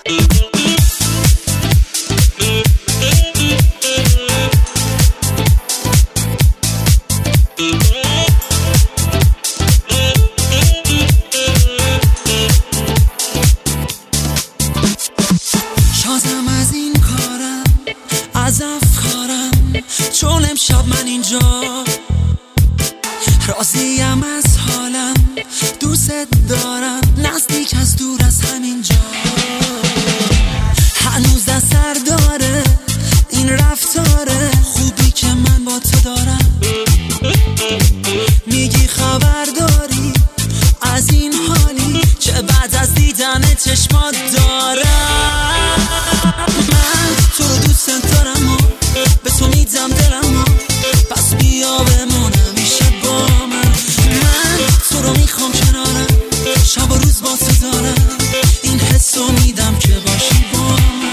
شازم از این کارم، از افکارم، چون امشب من اینجا راضیم از حالم، دوست دارم نزدیک از دور از همینجا. هنوز اثر داره این رفتاره خوبی که من با تو دارم. میگی خبر داری از این حالی که بعد از دیدن چشمات دارم. من تو رو دوست دارم و به تو میدم دلم و پس بیا بمون همیشه با من تو رو میخوام کنارم، شب و روز با تو دارم، این حس رو میدم که باشی با من.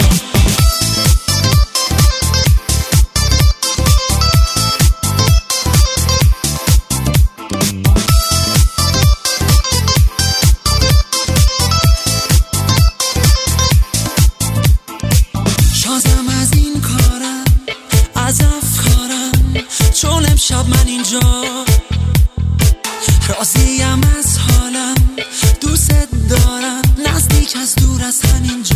شازم از این کارم، از افکارم، چون امشب من اینجا راضیم از حالم، دوست دارم نزدیک از دور از همینجا.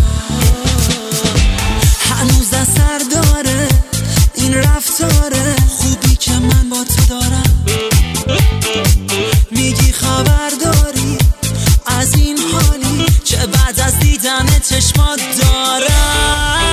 هنوز اثر داره این رفتاره خوبی که من با تو دارم. میگی خبر داری از این حالی که بعد از دیدن چشمات دارم.